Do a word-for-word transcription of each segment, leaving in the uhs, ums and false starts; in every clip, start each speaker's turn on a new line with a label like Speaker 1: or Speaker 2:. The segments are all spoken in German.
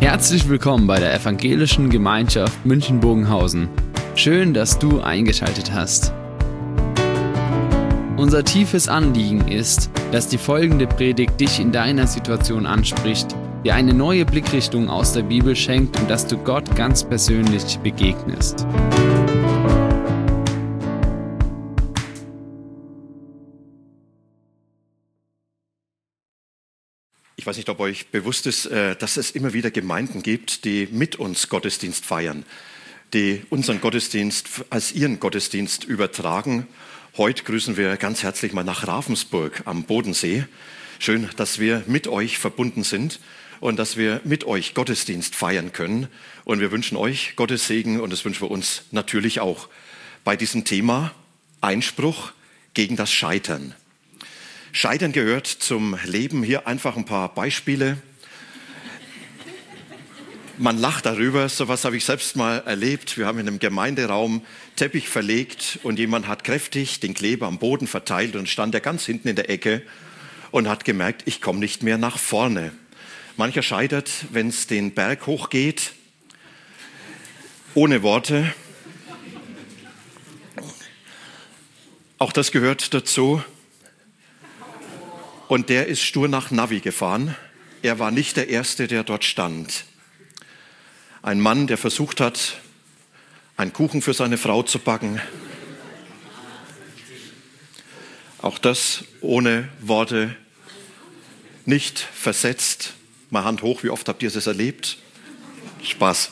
Speaker 1: Herzlich willkommen bei der Evangelischen Gemeinschaft München-Bogenhausen. Schön, dass du eingeschaltet hast. Unser tiefes Anliegen ist, dass die folgende Predigt dich in deiner Situation anspricht, dir eine neue Blickrichtung aus der Bibel schenkt und dass du Gott ganz persönlich begegnest.
Speaker 2: Ich weiß nicht, ob euch bewusst ist, dass es immer wieder Gemeinden gibt, die mit uns Gottesdienst feiern, die unseren Gottesdienst als ihren Gottesdienst übertragen. Heute grüßen wir ganz herzlich mal nach Ravensburg am Bodensee. Schön, dass wir mit euch verbunden sind und dass wir mit euch Gottesdienst feiern können. Und wir wünschen euch Gottes Segen und das wünschen wir uns natürlich auch bei diesem Thema Einspruch gegen das Scheitern. Scheitern gehört zum Leben. Hier einfach ein paar Beispiele. Man lacht darüber, sowas habe ich selbst mal erlebt. Wir haben in einem Gemeinderaum Teppich verlegt und jemand hat kräftig den Kleber am Boden verteilt und stand er ganz hinten in der Ecke und hat gemerkt, ich komme nicht mehr nach vorne. Mancher scheitert, wenn es den Berg hochgeht, ohne Worte. Auch das gehört dazu. Und der ist stur nach Navi gefahren. Er war nicht der Erste, der dort stand. Ein Mann, der versucht hat, einen Kuchen für seine Frau zu backen. Auch das ohne Worte, nicht versetzt. Mal Hand hoch, wie oft habt ihr das erlebt? Spaß.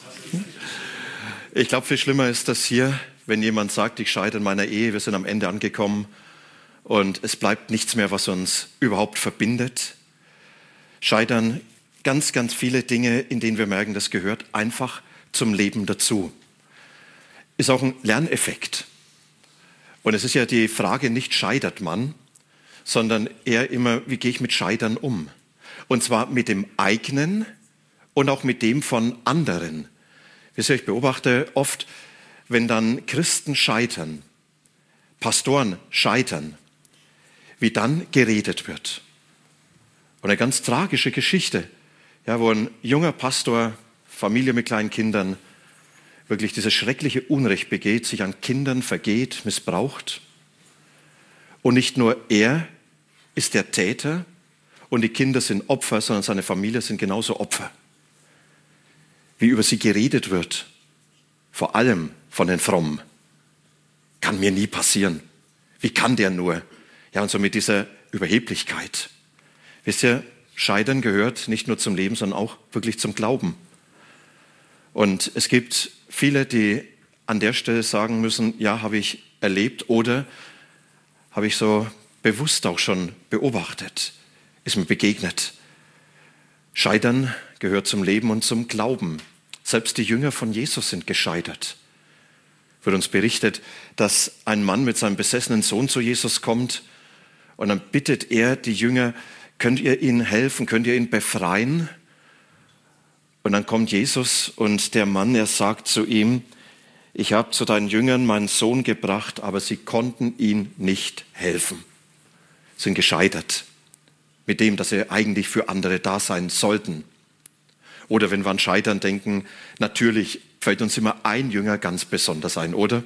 Speaker 2: Ich glaube, viel schlimmer ist das hier, wenn jemand sagt, ich scheitere in meiner Ehe, wir sind am Ende angekommen. Und es bleibt nichts mehr, was uns überhaupt verbindet. Scheitern ganz, ganz viele Dinge, in denen wir merken, das gehört einfach zum Leben dazu. Ist auch ein Lerneffekt. Und es ist ja die Frage, nicht scheitert man, sondern eher immer, wie gehe ich mit Scheitern um? Und zwar mit dem eigenen und auch mit dem von anderen. Wisst ihr, ich beobachte oft, wenn dann Christen scheitern, Pastoren scheitern, wie dann geredet wird. Und eine ganz tragische Geschichte, ja, wo ein junger Pastor, Familie mit kleinen Kindern, wirklich dieses schreckliche Unrecht begeht, sich an Kindern vergeht, missbraucht. Und nicht nur er ist der Täter und die Kinder sind Opfer, sondern seine Familie sind genauso Opfer. Wie über sie geredet wird, vor allem von den Frommen. Kann mir nie passieren. Wie kann der nur? Ja, und so mit dieser Überheblichkeit. Wisst ihr, Scheitern gehört nicht nur zum Leben, sondern auch wirklich zum Glauben. Und es gibt viele, die an der Stelle sagen müssen, ja, habe ich erlebt oder habe ich so bewusst auch schon beobachtet, ist mir begegnet. Scheitern gehört zum Leben und zum Glauben. Selbst die Jünger von Jesus sind gescheitert. Wird uns berichtet, dass ein Mann mit seinem besessenen Sohn zu Jesus kommt und dann bittet er die Jünger, könnt ihr ihnen helfen, könnt ihr ihn befreien? Und dann kommt Jesus und der Mann, er sagt zu ihm, ich habe zu deinen Jüngern meinen Sohn gebracht, aber sie konnten ihm nicht helfen. Sind gescheitert mit dem, dass sie eigentlich für andere da sein sollten. Oder wenn wir an Scheitern denken, natürlich fällt uns immer ein Jünger ganz besonders ein, oder?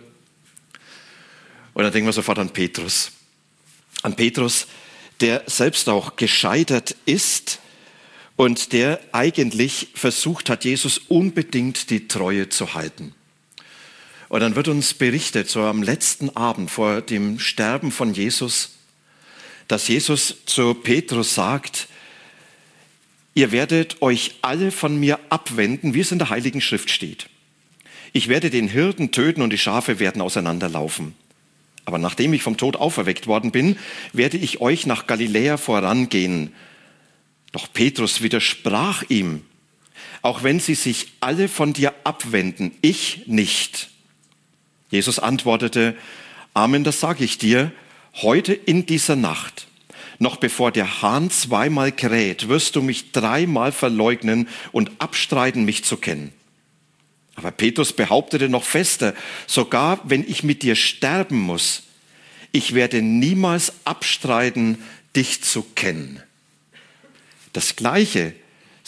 Speaker 2: Und dann denken wir sofort an Petrus. An Petrus, der selbst auch gescheitert ist und der eigentlich versucht hat, Jesus unbedingt die Treue zu halten. Und dann wird uns berichtet, so am letzten Abend vor dem Sterben von Jesus, dass Jesus zu Petrus sagt, ihr werdet euch alle von mir abwenden, wie es in der Heiligen Schrift steht. Ich werde den Hirten töten und die Schafe werden auseinanderlaufen. Aber nachdem ich vom Tod auferweckt worden bin, werde ich euch nach Galiläa vorangehen. Doch Petrus widersprach ihm, auch wenn sie sich alle von dir abwenden, ich nicht. Jesus antwortete, Amen, das sage ich dir, heute in dieser Nacht, noch bevor der Hahn zweimal kräht, wirst du mich dreimal verleugnen und abstreiten, mich zu kennen. Aber Petrus behauptete noch fester, sogar wenn ich mit dir sterben muss, ich werde niemals abstreiten, dich zu kennen. Das Gleiche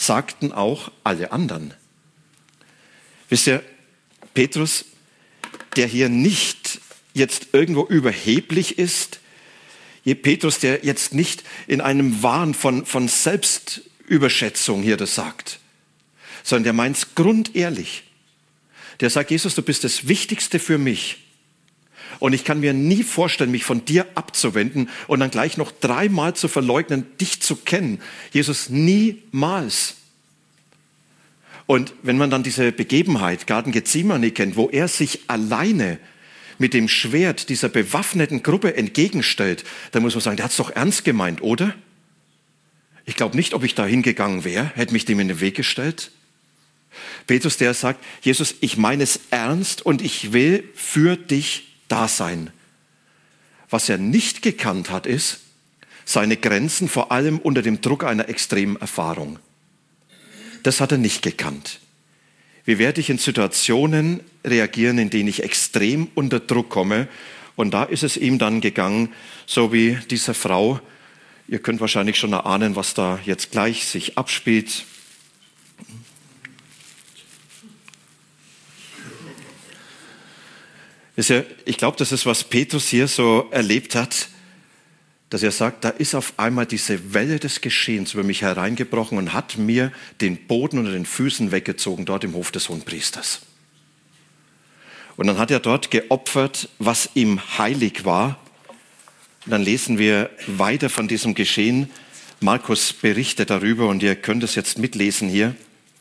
Speaker 2: sagten auch alle anderen. Wisst ihr, Petrus, der hier nicht jetzt irgendwo überheblich ist, Petrus, der jetzt nicht in einem Wahn von, von Selbstüberschätzung hier das sagt, sondern der meint es grundehrlich. Der sagt, Jesus, du bist das Wichtigste für mich. Und ich kann mir nie vorstellen, mich von dir abzuwenden und dann gleich noch dreimal zu verleugnen, dich zu kennen. Jesus, niemals. Und wenn man dann diese Begebenheit, Garten Gethsemane kennt, wo er sich alleine mit dem Schwert dieser bewaffneten Gruppe entgegenstellt, dann muss man sagen, der hat es doch ernst gemeint, oder? Ich glaube nicht, ob ich da hingegangen wäre, hätte mich dem in den Weg gestellt. Petrus, der sagt, Jesus, ich meine es ernst und ich will für dich da sein. Was er nicht gekannt hat, ist seine Grenzen, vor allem unter dem Druck einer extremen Erfahrung. Das hat er nicht gekannt. Wie werde ich in Situationen reagieren, in denen ich extrem unter Druck komme? Und da ist es ihm dann gegangen, so wie dieser Frau. Ihr könnt wahrscheinlich schon erahnen, was da jetzt gleich sich abspielt. Ich glaube, das ist, was Petrus hier so erlebt hat, dass er sagt, da ist auf einmal diese Welle des Geschehens über mich hereingebrochen und hat mir den Boden unter den Füßen weggezogen, dort im Hof des Hohenpriesters. Und dann hat er dort geopfert, was ihm heilig war. Und dann lesen wir weiter von diesem Geschehen. Markus berichtet darüber und ihr könnt es jetzt mitlesen hier.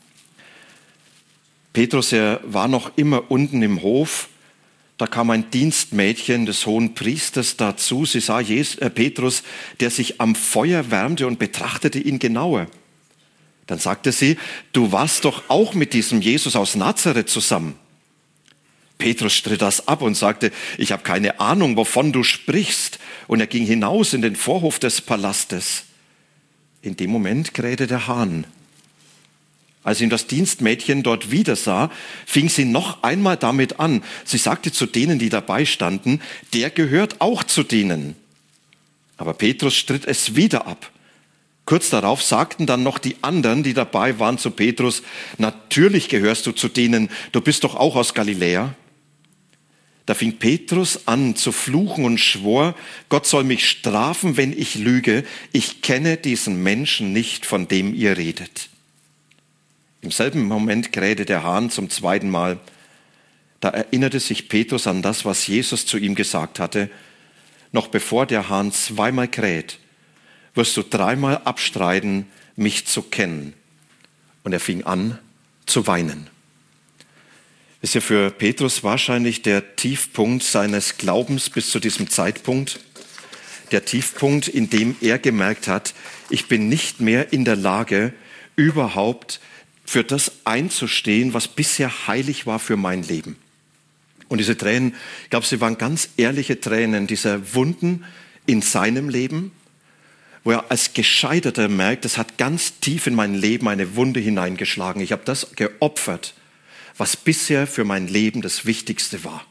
Speaker 2: Petrus, er war noch immer unten im Hof. Da kam ein Dienstmädchen des Hohenpriesters dazu. Sie sah Jesus, äh, Petrus, der sich am Feuer wärmte und betrachtete ihn genauer. Dann sagte sie, du warst doch auch mit diesem Jesus aus Nazareth zusammen. Petrus stritt das ab und sagte, ich habe keine Ahnung, wovon du sprichst. Und er ging hinaus in den Vorhof des Palastes. In dem Moment krähte der Hahn. Als ihn das Dienstmädchen dort wieder sah, fing sie noch einmal damit an. Sie sagte zu denen, die dabei standen, der gehört auch zu denen. Aber Petrus stritt es wieder ab. Kurz darauf sagten dann noch die anderen, die dabei waren, zu Petrus, natürlich gehörst du zu denen, du bist doch auch aus Galiläa. Da fing Petrus an zu fluchen und schwor, Gott soll mich strafen, wenn ich lüge. Ich kenne diesen Menschen nicht, von dem ihr redet. Im selben Moment krähte der Hahn zum zweiten Mal. Da erinnerte sich Petrus an das, was Jesus zu ihm gesagt hatte. Noch bevor der Hahn zweimal kräht, wirst du dreimal abstreiten, mich zu kennen. Und er fing an zu weinen. Ist ja für Petrus wahrscheinlich der Tiefpunkt seines Glaubens bis zu diesem Zeitpunkt. Der Tiefpunkt, in dem er gemerkt hat, ich bin nicht mehr in der Lage, überhaupt für das einzustehen, was bisher heilig war für mein Leben. Und diese Tränen, ich glaube, sie waren ganz ehrliche Tränen dieser Wunden in seinem Leben, wo er als Gescheiterter merkt, das hat ganz tief in mein Leben eine Wunde hineingeschlagen. Ich habe das geopfert, was bisher für mein Leben das Wichtigste war.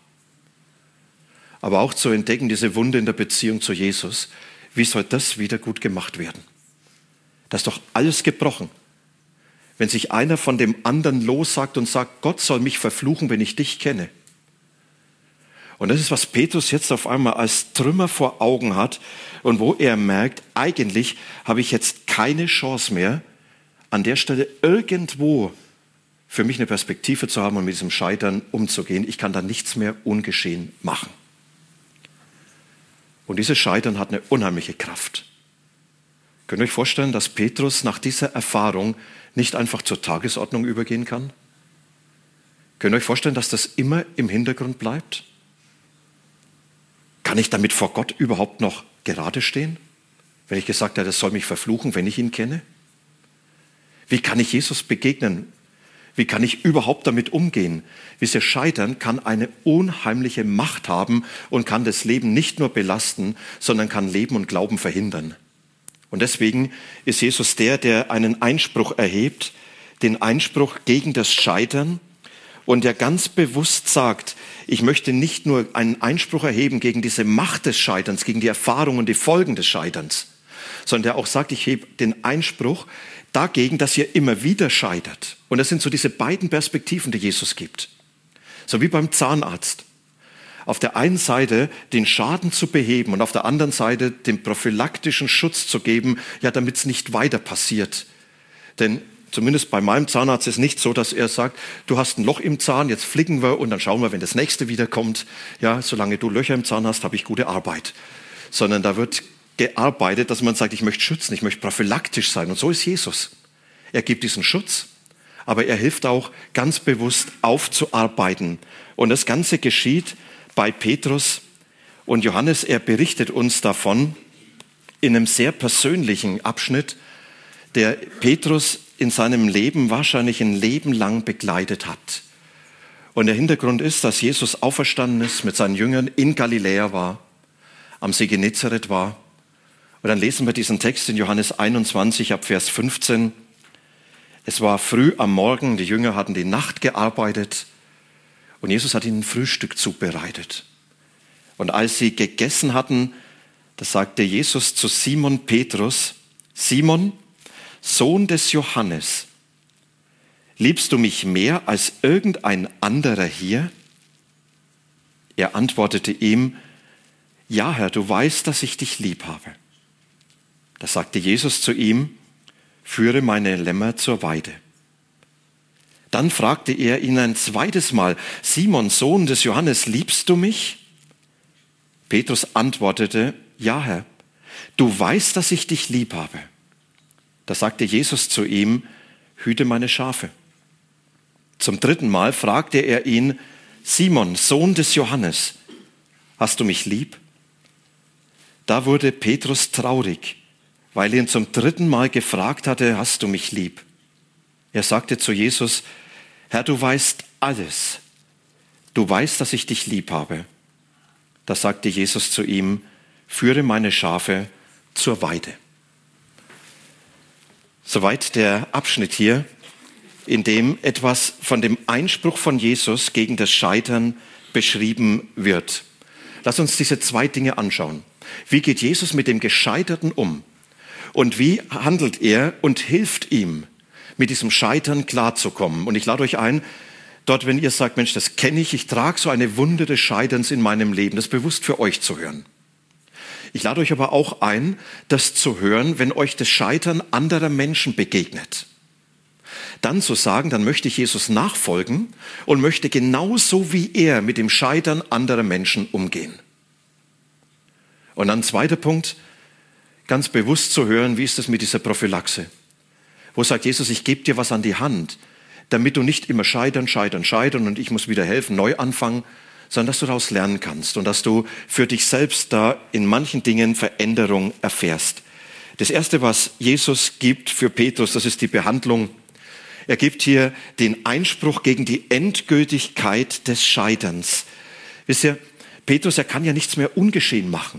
Speaker 2: Aber auch zu entdecken, diese Wunde in der Beziehung zu Jesus, wie soll das wieder gut gemacht werden? Das ist doch alles gebrochen. Wenn sich einer von dem anderen lossagt und sagt, Gott soll mich verfluchen, wenn ich dich kenne. Und das ist, was Petrus jetzt auf einmal als Trümmer vor Augen hat und wo er merkt, eigentlich habe ich jetzt keine Chance mehr, an der Stelle irgendwo für mich eine Perspektive zu haben und mit diesem Scheitern umzugehen. Ich kann da nichts mehr ungeschehen machen. Und dieses Scheitern hat eine unheimliche Kraft. Könnt ihr euch vorstellen, dass Petrus nach dieser Erfahrung nicht einfach zur Tagesordnung übergehen kann? Könnt ihr euch vorstellen, dass das immer im Hintergrund bleibt? Kann ich damit vor Gott überhaupt noch gerade stehen? Wenn ich gesagt habe, das soll mich verfluchen, wenn ich ihn kenne? Wie kann ich Jesus begegnen? Wie kann ich überhaupt damit umgehen? Wisst ihr, Scheitern kann eine unheimliche Macht haben und kann das Leben nicht nur belasten, sondern kann Leben und Glauben verhindern. Und deswegen ist Jesus der, der einen Einspruch erhebt, den Einspruch gegen das Scheitern und der ganz bewusst sagt, ich möchte nicht nur einen Einspruch erheben gegen diese Macht des Scheiterns, gegen die Erfahrung und die Folgen des Scheiterns, sondern der auch sagt, ich hebe den Einspruch dagegen, dass ihr immer wieder scheitert. Und das sind so diese beiden Perspektiven, die Jesus gibt. So wie beim Zahnarzt. Auf der einen Seite den Schaden zu beheben und auf der anderen Seite den prophylaktischen Schutz zu geben, ja, damit es nicht weiter passiert. Denn zumindest bei meinem Zahnarzt ist es nicht so, dass er sagt, du hast ein Loch im Zahn, jetzt flicken wir und dann schauen wir, wenn das nächste wiederkommt. Ja, solange du Löcher im Zahn hast, habe ich gute Arbeit. Sondern da wird gearbeitet, dass man sagt, ich möchte schützen, ich möchte prophylaktisch sein. Und so ist Jesus. Er gibt diesen Schutz, aber er hilft auch ganz bewusst aufzuarbeiten. Und das Ganze geschieht bei Petrus und Johannes. Er berichtet uns davon in einem sehr persönlichen Abschnitt, der Petrus in seinem Leben wahrscheinlich ein Leben lang begleitet hat. Und der Hintergrund ist, dass Jesus auferstanden ist, mit seinen Jüngern in Galiläa war, am See Genezareth war. Und dann lesen wir diesen Text in Johannes einundzwanzig ab Vers fünfzehn. Es war früh am Morgen, die Jünger hatten die Nacht gearbeitet und Jesus hat ihnen ein Frühstück zubereitet. Und als sie gegessen hatten, da sagte Jesus zu Simon Petrus, Simon, Sohn des Johannes, liebst du mich mehr als irgendein anderer hier? Er antwortete ihm, ja Herr, du weißt, dass ich dich lieb habe. Da sagte Jesus zu ihm, führe meine Lämmer zur Weide. Dann fragte er ihn ein zweites Mal, Simon, Sohn des Johannes, liebst du mich? Petrus antwortete, ja Herr, du weißt, dass ich dich lieb habe. Da sagte Jesus zu ihm, hüte meine Schafe. Zum dritten Mal fragte er ihn, Simon, Sohn des Johannes, hast du mich lieb? Da wurde Petrus traurig, weil er ihn zum dritten Mal gefragt hatte, hast du mich lieb? Er sagte zu Jesus, Herr, du weißt alles. Du weißt, dass ich dich lieb habe. Da sagte Jesus zu ihm, führe meine Schafe zur Weide. Soweit der Abschnitt hier, in dem etwas von dem Einspruch von Jesus gegen das Scheitern beschrieben wird. Lass uns diese zwei Dinge anschauen. Wie geht Jesus mit dem Gescheiterten um? Und wie handelt er und hilft ihm, mit diesem Scheitern klarzukommen? Und ich lade euch ein, dort, wenn ihr sagt, Mensch, das kenne ich, ich trage so eine Wunde des Scheiterns in meinem Leben, das bewusst für euch zu hören. Ich lade euch aber auch ein, das zu hören, wenn euch das Scheitern anderer Menschen begegnet. Dann zu sagen, dann möchte ich Jesus nachfolgen und möchte genauso wie er mit dem Scheitern anderer Menschen umgehen. Und dann zweiter Punkt, ganz bewusst zu hören, wie ist es mit dieser Prophylaxe? Wo sagt Jesus, ich gebe dir was an die Hand, damit du nicht immer scheitern, scheitern, scheitern und ich muss wieder helfen, neu anfangen, sondern dass du daraus lernen kannst und dass du für dich selbst da in manchen Dingen Veränderung erfährst. Das Erste, was Jesus gibt für Petrus, das ist die Behandlung. Er gibt hier den Einspruch gegen die Endgültigkeit des Scheiterns. Wisst ihr, Petrus, er kann ja nichts mehr ungeschehen machen.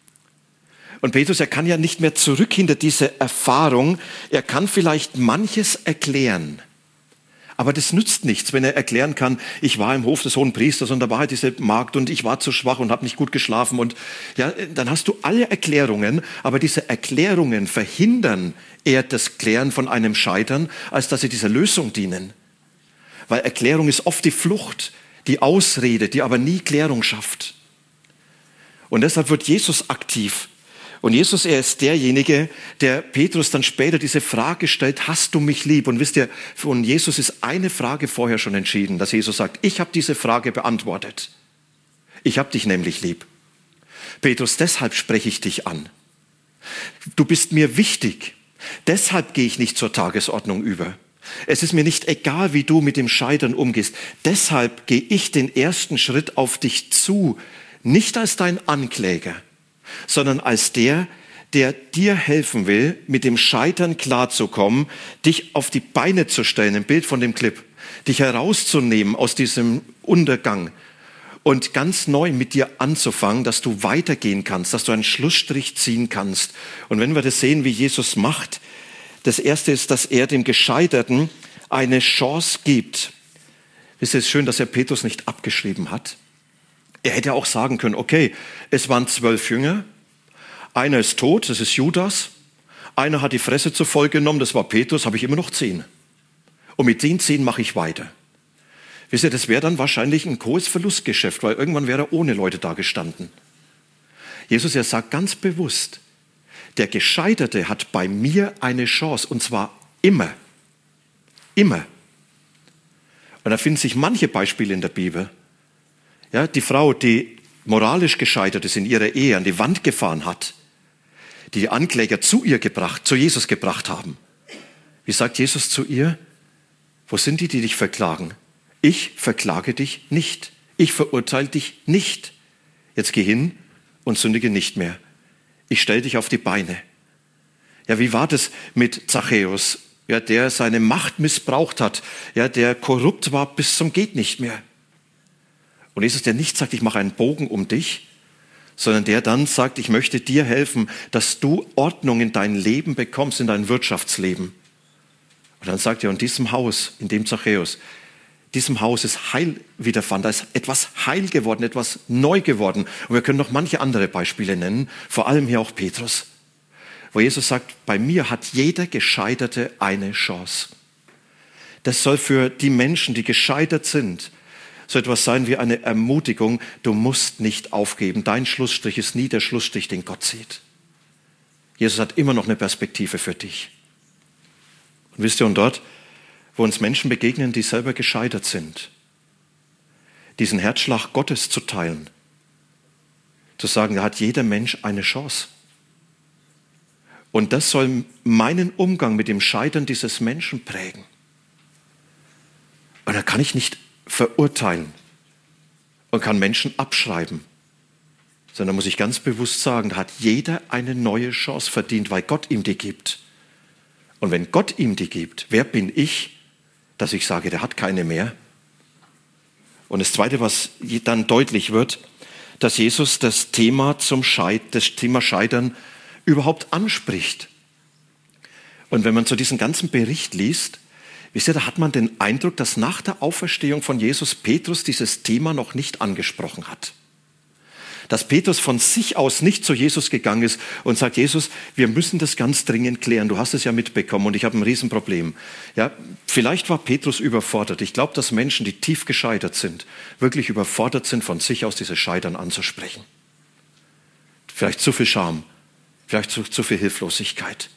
Speaker 2: Und Petrus, er kann ja nicht mehr zurück hinter diese Erfahrung. Er kann vielleicht manches erklären. Aber das nützt nichts, wenn er erklären kann, ich war im Hof des Hohenpriesters und da war halt diese Magd und ich war zu schwach und habe nicht gut geschlafen. Und ja, dann hast du alle Erklärungen, aber diese Erklärungen verhindern eher das Klären von einem Scheitern, als dass sie dieser Lösung dienen. Weil Erklärung ist oft die Flucht, die Ausrede, die aber nie Klärung schafft. Und deshalb wird Jesus aktiv. Und Jesus, er ist derjenige, der Petrus dann später diese Frage stellt, hast du mich lieb? Und wisst ihr, von Jesus ist eine Frage vorher schon entschieden, dass Jesus sagt, ich habe diese Frage beantwortet. Ich habe dich nämlich lieb. Petrus, deshalb spreche ich dich an. Du bist mir wichtig. Deshalb gehe ich nicht zur Tagesordnung über. Es ist mir nicht egal, wie du mit dem Scheitern umgehst. Deshalb gehe ich den ersten Schritt auf dich zu, nicht als dein Ankläger, sondern als der, der dir helfen will, mit dem Scheitern klarzukommen, dich auf die Beine zu stellen, ein Bild von dem Clip, dich herauszunehmen aus diesem Untergang und ganz neu mit dir anzufangen, dass du weitergehen kannst, dass du einen Schlussstrich ziehen kannst. Und wenn wir das sehen, wie Jesus macht, das Erste ist, dass er dem Gescheiterten eine Chance gibt. Wisst ihr, es ist schön, dass er Petrus nicht abgeschrieben hat. Er hätte auch sagen können, okay, es waren zwölf Jünger, einer ist tot, das ist Judas, einer hat die Fresse zu voll genommen, das war Petrus, habe ich immer noch zehn. Und mit den zehn mache ich weiter. Wisst ihr, das wäre dann wahrscheinlich ein hohes Verlustgeschäft, weil irgendwann wäre er ohne Leute da gestanden. Jesus, er sagt ganz bewusst, der Gescheiterte hat bei mir eine Chance, und zwar immer. Immer. Und da finden sich manche Beispiele in der Bibel. Ja, die Frau, die moralisch gescheitert ist, in ihrer Ehe an die Wand gefahren hat, die die Ankläger zu ihr gebracht, zu Jesus gebracht haben. Wie sagt Jesus zu ihr? Wo sind die, die dich verklagen? Ich verklage dich nicht. Ich verurteile dich nicht. Jetzt geh hin und sündige nicht mehr. Ich stelle dich auf die Beine. Ja, wie war das mit Zachäus? Ja, der seine Macht missbraucht hat. Ja, der korrupt war bis zum geht nicht mehr. Und Jesus, der nicht sagt, ich mache einen Bogen um dich, sondern der dann sagt, ich möchte dir helfen, dass du Ordnung in dein Leben bekommst, in dein Wirtschaftsleben. Und dann sagt er, in diesem Haus, in dem Zachäus, diesem Haus ist Heil widerfahren, da ist etwas heil geworden, etwas neu geworden. Und wir können noch manche andere Beispiele nennen, vor allem hier auch Petrus, wo Jesus sagt, bei mir hat jeder Gescheiterte eine Chance. Das soll für die Menschen, die gescheitert sind, so etwas sein wie eine Ermutigung, du musst nicht aufgeben. Dein Schlussstrich ist nie der Schlussstrich, den Gott sieht. Jesus hat immer noch eine Perspektive für dich. Und wisst ihr, und dort, wo uns Menschen begegnen, die selber gescheitert sind, diesen Herzschlag Gottes zu teilen, zu sagen, da hat jeder Mensch eine Chance. Und das soll meinen Umgang mit dem Scheitern dieses Menschen prägen. Und da kann ich nicht verurteilen und kann Menschen abschreiben, sondern muss ich ganz bewusst sagen, da hat jeder eine neue Chance verdient, weil Gott ihm die gibt. Und wenn Gott ihm die gibt, wer bin ich, dass ich sage, der hat keine mehr? Und das Zweite, was dann deutlich wird, dass Jesus das Thema zum Scheit, das Thema Scheitern überhaupt anspricht. Und wenn man so diesen ganzen Bericht liest, wisst ihr, da hat man den Eindruck, dass nach der Auferstehung von Jesus Petrus dieses Thema noch nicht angesprochen hat. Dass Petrus von sich aus nicht zu Jesus gegangen ist und sagt, Jesus, wir müssen das ganz dringend klären. Du hast es ja mitbekommen und ich habe ein Riesenproblem. Ja, vielleicht war Petrus überfordert. Ich glaube, dass Menschen, die tief gescheitert sind, wirklich überfordert sind, von sich aus dieses Scheitern anzusprechen. Vielleicht zu viel Scham, vielleicht zu, zu viel Hilflosigkeit.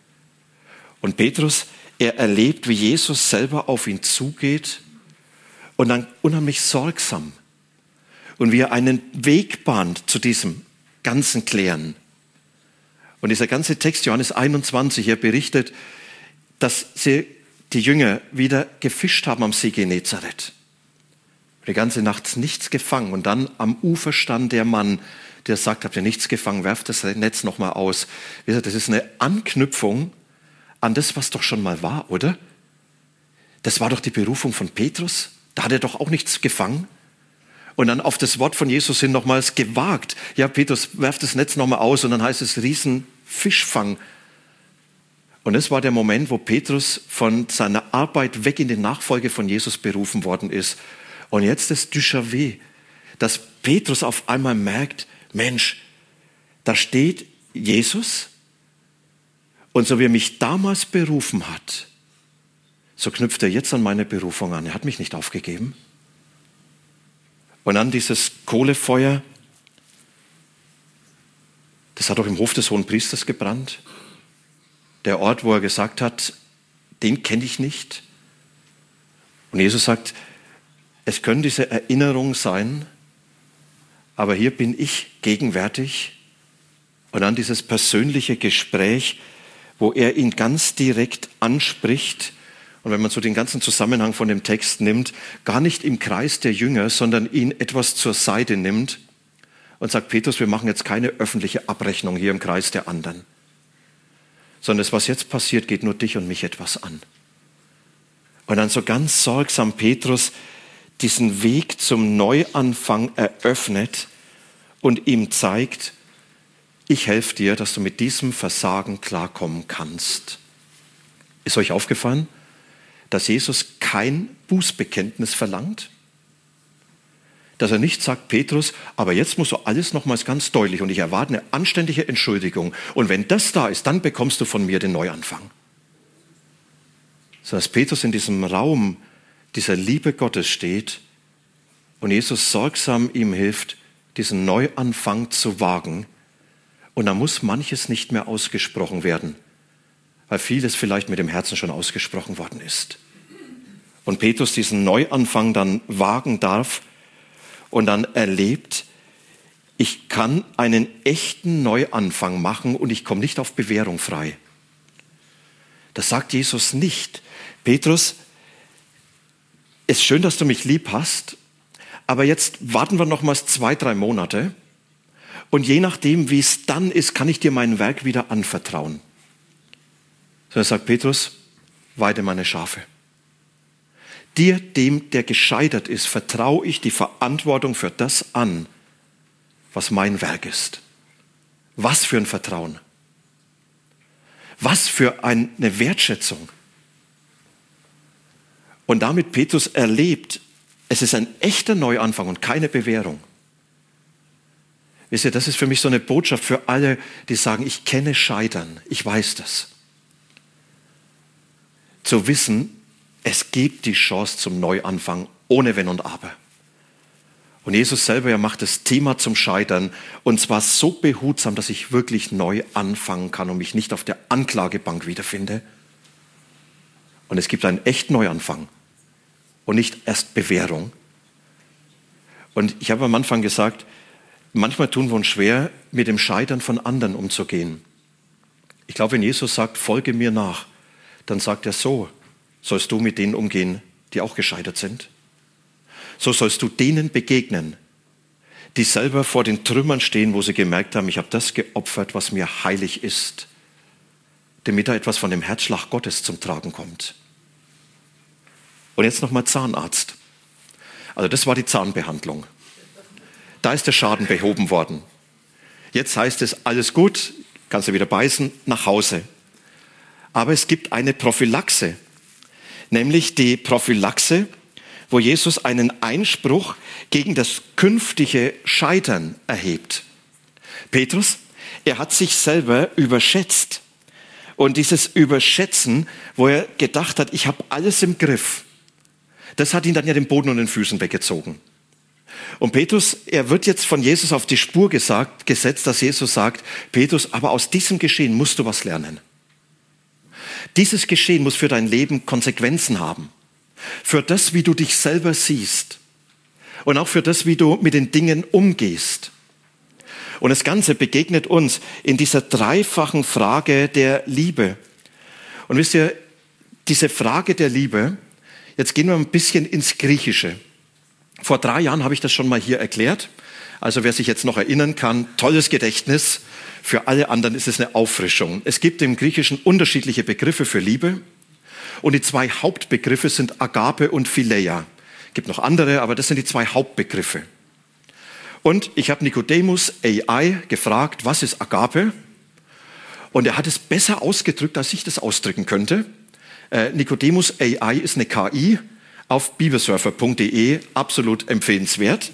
Speaker 2: Und Petrus, er erlebt, wie Jesus selber auf ihn zugeht und dann unheimlich sorgsam und wie er einen Weg bahnt zu diesem ganzen Klären. Und dieser ganze Text, Johannes einundzwanzig, er berichtet, dass sie, die Jünger wieder gefischt haben am See Genezareth. Die ganze Nacht nichts gefangen und dann am Ufer stand der Mann, der sagt, habt ihr nichts gefangen, werft das Netz nochmal aus. Das ist eine Anknüpfung an das, was doch schon mal war, oder? Das war doch die Berufung von Petrus. Da hat er doch auch nichts gefangen. Und dann auf das Wort von Jesus hin nochmals gewagt. Ja, Petrus, werf das Netz nochmal aus und dann heißt es Riesenfischfang. Und das war der Moment, wo Petrus von seiner Arbeit weg in die Nachfolge von Jesus berufen worden ist. Und jetzt das Déjà-vu, dass Petrus auf einmal merkt, Mensch, da steht Jesus. Und so wie er mich damals berufen hat, so knüpft er jetzt an meine Berufung an. Er hat mich nicht aufgegeben. Und dann dieses Kohlefeuer, das hat auch im Hof des Hohenpriesters gebrannt. Der Ort, wo er gesagt hat, den kenne ich nicht. Und Jesus sagt, es können diese Erinnerungen sein, aber hier bin ich gegenwärtig. Und dann dieses persönliche Gespräch, wo er ihn ganz direkt anspricht. Und wenn man so den ganzen Zusammenhang von dem Text nimmt, gar nicht im Kreis der Jünger, sondern ihn etwas zur Seite nimmt und sagt, Petrus, wir machen jetzt keine öffentliche Abrechnung hier im Kreis der anderen, sondern das, was jetzt passiert, geht nur dich und mich etwas an. Und dann so ganz sorgsam Petrus diesen Weg zum Neuanfang eröffnet und ihm zeigt, ich helfe dir, dass du mit diesem Versagen klarkommen kannst. Ist euch aufgefallen, dass Jesus kein Bußbekenntnis verlangt? dass er nicht sagt, Petrus, aber jetzt muss so alles nochmals ganz deutlich und ich erwarte eine anständige Entschuldigung. Und wenn das da ist, dann bekommst du von mir den Neuanfang. Sondern dass Petrus in diesem Raum dieser Liebe Gottes steht und Jesus sorgsam ihm hilft, diesen Neuanfang zu wagen. Und da muss manches nicht mehr ausgesprochen werden, weil vieles vielleicht mit dem Herzen schon ausgesprochen worden ist. Und Petrus diesen Neuanfang dann wagen darf und dann erlebt, ich kann einen echten Neuanfang machen und ich komme nicht auf Bewährung frei. Das sagt Jesus nicht. Petrus, es ist schön, dass du mich lieb hast, aber jetzt warten wir nochmals zwei, drei Monate und je nachdem, wie es dann ist, kann ich dir mein Werk wieder anvertrauen. Sondern sagt Petrus, weide meine Schafe. Dir, dem, der gescheitert ist, vertraue ich die Verantwortung für das an, was mein Werk ist. Was für ein Vertrauen. Was für eine Wertschätzung. Und damit Petrus erlebt, es ist ein echter Neuanfang und keine Bewährung. Wisst ihr, das ist für mich so eine Botschaft für alle, die sagen, ich kenne Scheitern, ich weiß das. Zu wissen, es gibt die Chance zum Neuanfang, ohne Wenn und Aber. Und Jesus selber, er macht das Thema zum Scheitern und zwar so behutsam, dass ich wirklich neu anfangen kann und mich nicht auf der Anklagebank wiederfinde. Und es gibt einen echten Neuanfang und nicht erst Bewährung. Und ich habe am Anfang gesagt, manchmal tun wir uns schwer, mit dem Scheitern von anderen umzugehen. Ich glaube, wenn Jesus sagt, folge mir nach, dann sagt er so, sollst du mit denen umgehen, die auch gescheitert sind. So sollst du denen begegnen, die selber vor den Trümmern stehen, wo sie gemerkt haben, ich habe das geopfert, was mir heilig ist, damit da etwas von dem Herzschlag Gottes zum Tragen kommt. Und jetzt nochmal Zahnarzt. Also das war die Zahnbehandlung. Da ist der Schaden behoben worden. Jetzt heißt es, alles gut, kannst du wieder beißen, nach Hause. Aber es gibt eine Prophylaxe, nämlich die Prophylaxe, wo Jesus einen Einspruch gegen das künftige Scheitern erhebt. Petrus, er hat sich selber überschätzt. Und dieses Überschätzen, wo er gedacht hat, ich habe alles im Griff, das hat ihn dann ja den Boden und den Füßen weggezogen. Und Petrus, er wird jetzt von Jesus auf die Spur gesagt, gesetzt, dass Jesus sagt, Petrus, aber aus diesem Geschehen musst du was lernen. Dieses Geschehen muss für dein Leben Konsequenzen haben. Für das, wie du dich selber siehst. Und auch für das, wie du mit den Dingen umgehst. Und das Ganze begegnet uns in dieser dreifachen Frage der Liebe. Und wisst ihr, diese Frage der Liebe, jetzt gehen wir ein bisschen ins Griechische. Vor drei Jahren habe ich das schon mal hier erklärt. Also wer sich jetzt noch erinnern kann, tolles Gedächtnis. Für alle anderen ist es eine Auffrischung. Es gibt im Griechischen unterschiedliche Begriffe für Liebe. Und die zwei Hauptbegriffe sind Agape und Phileia. Es gibt noch andere, aber das sind die zwei Hauptbegriffe. Und ich habe Nicodemus A I gefragt, was ist Agape? Und er hat es besser ausgedrückt, als ich das ausdrücken könnte. Äh, Nicodemus A I ist eine K I auf bibelsurfer punkt de, absolut empfehlenswert.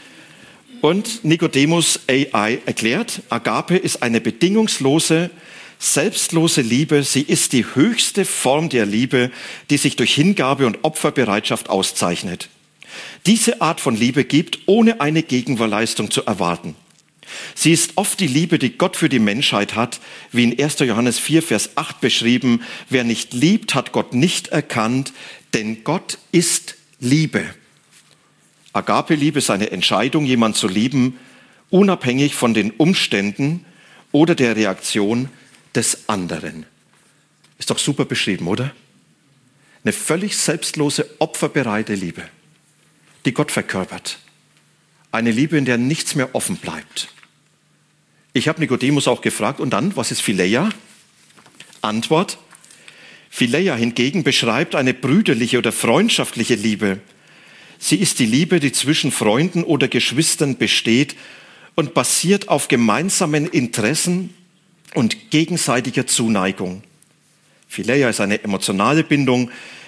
Speaker 2: Und Nicodemus A I erklärt, Agape ist eine bedingungslose, selbstlose Liebe. Sie ist die höchste Form der Liebe, die sich durch Hingabe und Opferbereitschaft auszeichnet. Diese Art von Liebe gibt, ohne eine Gegenleistung zu erwarten. Sie ist oft die Liebe, die Gott für die Menschheit hat, wie in erster Johannes vier, Vers acht beschrieben. Wer nicht liebt, hat Gott nicht erkannt, denn Gott ist Liebe. Agape-Liebe ist eine Entscheidung, jemanden zu lieben, unabhängig von den Umständen oder der Reaktion des anderen. Ist doch super beschrieben, oder? Eine völlig selbstlose, opferbereite Liebe, die Gott verkörpert. Eine Liebe, in der nichts mehr offen bleibt. Ich habe Nikodemus auch gefragt, und dann, was ist Phileia? Antwort: Phileia hingegen beschreibt eine brüderliche oder freundschaftliche Liebe. Sie ist die Liebe, die zwischen Freunden oder Geschwistern besteht und basiert auf gemeinsamen Interessen und gegenseitiger Zuneigung. Phileia ist eine emotionale Bindung,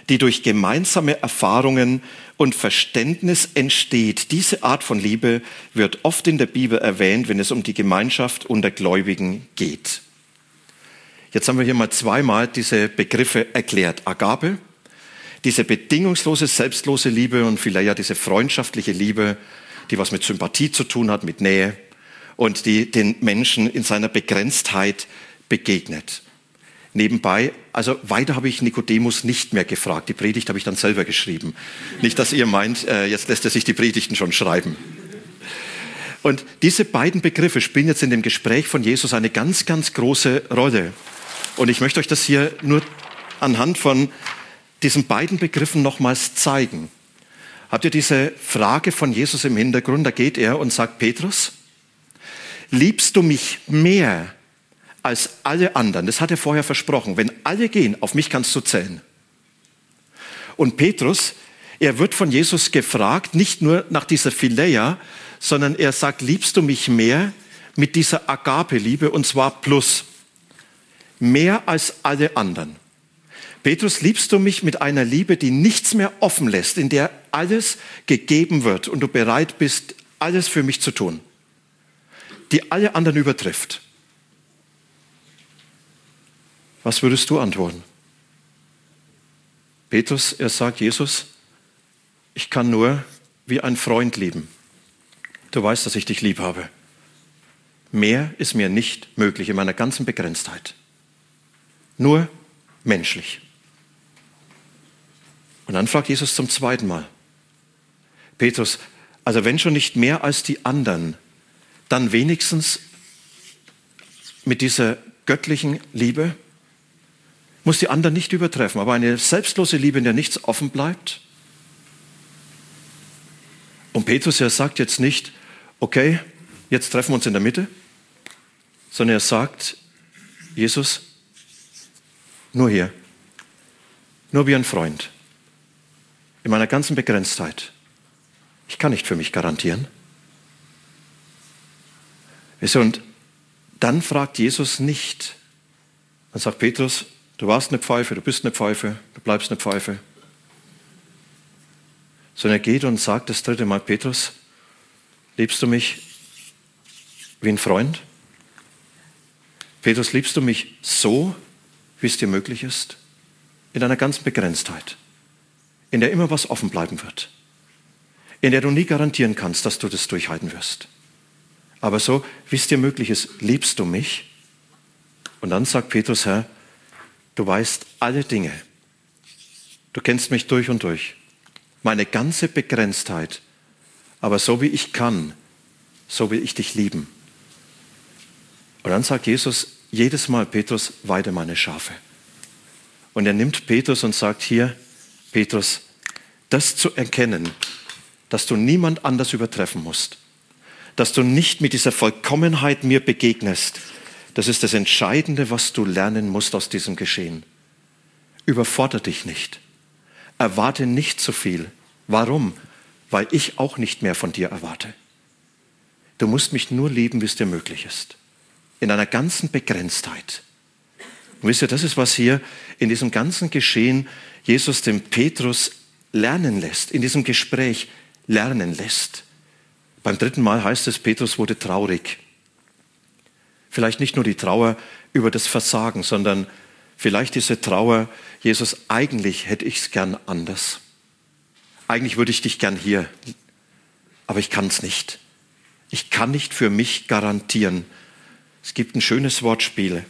Speaker 2: die durch gemeinsame Erfahrungen und Verständnis entsteht. Diese Art von Liebe wird oft in der Bibel erwähnt, wenn es um die Gemeinschaft unter Gläubigen geht. Jetzt haben wir hier mal zweimal diese Begriffe erklärt. Agape, diese bedingungslose, selbstlose Liebe, und Phileia, diese freundschaftliche Liebe, die was mit Sympathie zu tun hat, mit Nähe und die den Menschen in seiner Begrenztheit begegnet. Nebenbei, also weiter habe ich Nikodemus nicht mehr gefragt. Die Predigt habe ich dann selber geschrieben. Nicht, dass ihr meint, äh, jetzt lässt er sich die Predigten schon schreiben. Und diese beiden Begriffe spielen jetzt in dem Gespräch von Jesus eine ganz, ganz große Rolle. Und ich möchte euch das hier nur anhand von diesen beiden Begriffen nochmals zeigen. Habt ihr diese Frage von Jesus im Hintergrund? Da geht er und sagt: Petrus, liebst du mich mehr als alle anderen? Das hat er vorher versprochen. Wenn alle gehen, auf mich kannst du zählen. Und Petrus, er wird von Jesus gefragt, nicht nur nach dieser Phileia, sondern er sagt: liebst du mich mehr mit dieser Agape-Liebe, und zwar plus. Mehr als alle anderen. Petrus, liebst du mich mit einer Liebe, die nichts mehr offen lässt, in der alles gegeben wird und du bereit bist, alles für mich zu tun, die alle anderen übertrifft? Was würdest du antworten? Petrus, er sagt: Jesus, ich kann nur wie ein Freund lieben. Du weißt, dass ich dich lieb habe. Mehr ist mir nicht möglich in meiner ganzen Begrenztheit. Nur menschlich. Und dann fragt Jesus zum zweiten Mal: Petrus, also wenn schon nicht mehr als die anderen, dann wenigstens mit dieser göttlichen Liebe? Muss die anderen nicht übertreffen, aber eine selbstlose Liebe, in der nichts offen bleibt? Und Petrus, er sagt jetzt nicht: okay, jetzt treffen wir uns in der Mitte, sondern er sagt: Jesus, nur hier, nur wie ein Freund, in meiner ganzen Begrenztheit. Ich kann nicht für mich garantieren. Und dann fragt Jesus nicht, dann sagt Petrus: du warst eine Pfeife, du bist eine Pfeife, du bleibst eine Pfeife. Sondern er geht und sagt das dritte Mal: Petrus, liebst du mich wie ein Freund? Petrus, liebst du mich so, wie es dir möglich ist? In deiner ganzen Begrenztheit, in der immer was offen bleiben wird, in der du nie garantieren kannst, dass du das durchhalten wirst. Aber so, wie es dir möglich ist, liebst du mich? Und dann sagt Petrus: Herr, du weißt alle Dinge. Du kennst mich durch und durch. Meine ganze Begrenztheit. Aber so wie ich kann, so will ich dich lieben. Und dann sagt Jesus jedes Mal: Petrus, weide meine Schafe. Und er nimmt Petrus und sagt: hier, Petrus, das zu erkennen, dass du niemand anders übertreffen musst, dass du nicht mit dieser Vollkommenheit mir begegnest, das ist das Entscheidende, was du lernen musst aus diesem Geschehen. Überfordere dich nicht. Erwarte nicht zu viel. Warum? Weil ich auch nicht mehr von dir erwarte. Du musst mich nur lieben, wie es dir möglich ist. In einer ganzen Begrenztheit. Und wisst ihr, das ist, was hier in diesem ganzen Geschehen Jesus dem Petrus lernen lässt, in diesem Gespräch lernen lässt. Beim dritten Mal heißt es, Petrus wurde traurig. Vielleicht nicht nur die Trauer über das Versagen, sondern vielleicht diese Trauer: Jesus, eigentlich hätte ich es gern anders. Eigentlich würde ich dich gern hier, aber ich kann es nicht. Ich kann nicht für mich garantieren. Es gibt ein schönes Wortspiel.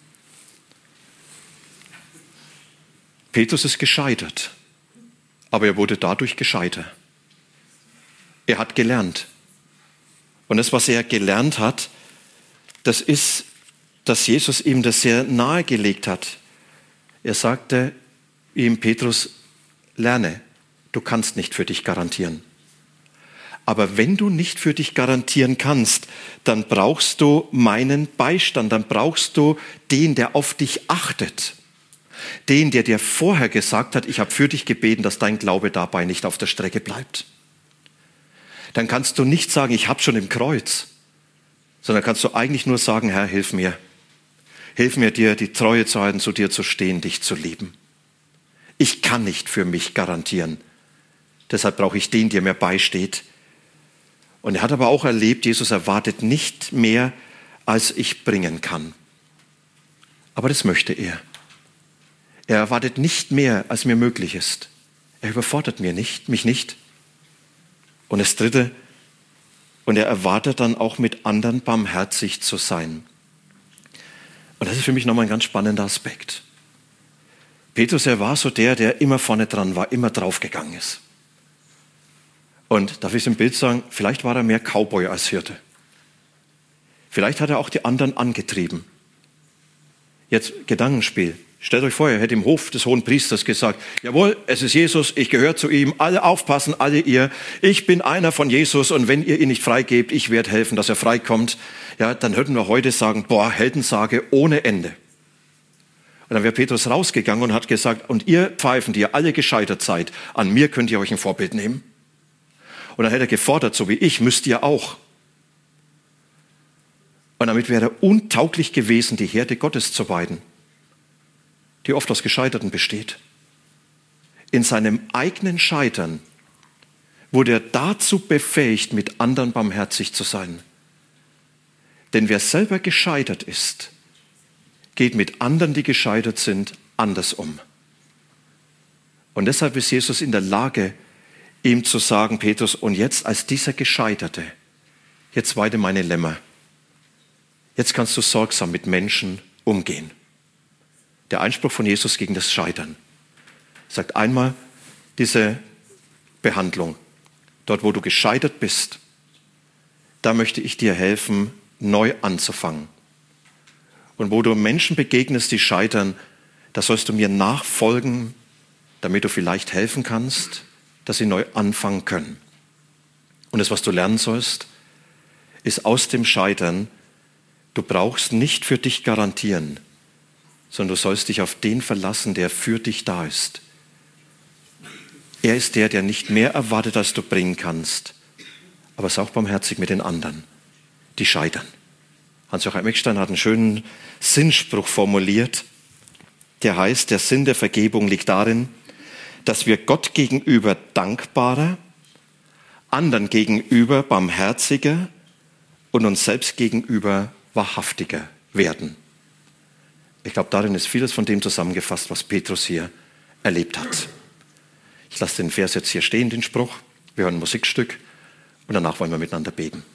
Speaker 2: Petrus ist gescheitert, aber er wurde dadurch gescheiter. Er hat gelernt. Und das, was er gelernt hat, das ist, dass Jesus ihm das sehr nahegelegt hat. Er sagte ihm: Petrus, lerne, du kannst nicht für dich garantieren. Aber wenn du nicht für dich garantieren kannst, dann brauchst du meinen Beistand, dann brauchst du den, der auf dich achtet. Den, der dir vorher gesagt hat: ich habe für dich gebeten, dass dein Glaube dabei nicht auf der Strecke bleibt. Dann kannst du nicht sagen: ich habe schon im Kreuz, sondern kannst du eigentlich nur sagen: Herr, hilf mir. Hilf mir, dir die Treue zu halten, zu dir zu stehen, dich zu lieben. Ich kann nicht für mich garantieren. Deshalb brauche ich den, der mir beisteht. Und er hat aber auch erlebt, Jesus erwartet nicht mehr, als ich bringen kann. Aber das möchte er. Er erwartet nicht mehr, als mir möglich ist. Er überfordert mir nicht, mich nicht. Und das Dritte, und er erwartet dann auch mit anderen barmherzig zu sein. Und das ist für mich nochmal ein ganz spannender Aspekt. Petrus, er war so der, der immer vorne dran war, immer draufgegangen ist. Und darf ich es im Bild sagen, vielleicht war er mehr Cowboy als Hirte. Vielleicht hat er auch die anderen angetrieben. Jetzt Gedankenspiel. Stellt euch vor, er hätte im Hof des hohen Priesters gesagt, jawohl, es ist Jesus, ich gehöre zu ihm, alle aufpassen, alle ihr, ich bin einer von Jesus und wenn ihr ihn nicht freigebt, ich werde helfen, dass er freikommt. Ja, dann würden wir heute sagen, boah, Heldensage ohne Ende. Und dann wäre Petrus rausgegangen und hat gesagt, und ihr Pfeifen, die ihr alle gescheitert seid, an mir könnt ihr euch ein Vorbild nehmen. Und dann hätte er gefordert, so wie ich, müsst ihr auch. Und damit wäre er untauglich gewesen, die Herde Gottes zu weiden, die oft aus Gescheiterten besteht. In seinem eigenen Scheitern wurde er dazu befähigt, mit anderen barmherzig zu sein. Denn wer selber gescheitert ist, geht mit anderen, die gescheitert sind, anders um. Und deshalb ist Jesus in der Lage, ihm zu sagen, Petrus, und jetzt als dieser Gescheiterte, jetzt weide meine Lämmer. Jetzt kannst du sorgsam mit Menschen umgehen. Der Einspruch von Jesus gegen das Scheitern sagt einmal diese Behandlung. Dort, wo du gescheitert bist, da möchte ich dir helfen, neu anzufangen. Und wo du Menschen begegnest, die scheitern, da sollst du mir nachfolgen, damit du vielleicht helfen kannst, dass sie neu anfangen können. Und das, was du lernen sollst, ist aus dem Scheitern, du brauchst nicht für dich garantieren, sondern du sollst dich auf den verlassen, der für dich da ist. Er ist der, der nicht mehr erwartet, als du bringen kannst, aber ist auch barmherzig mit den anderen, die scheitern. Hans-Joachim Eckstein hat einen schönen Sinnspruch formuliert, der heißt, der Sinn der Vergebung liegt darin, dass wir Gott gegenüber dankbarer, anderen gegenüber barmherziger und uns selbst gegenüber wahrhaftiger werden. Ich glaube, darin ist vieles von dem zusammengefasst, was Petrus hier erlebt hat. Ich lasse den Vers jetzt hier stehen, den Spruch. Wir hören ein Musikstück und danach wollen wir miteinander beten.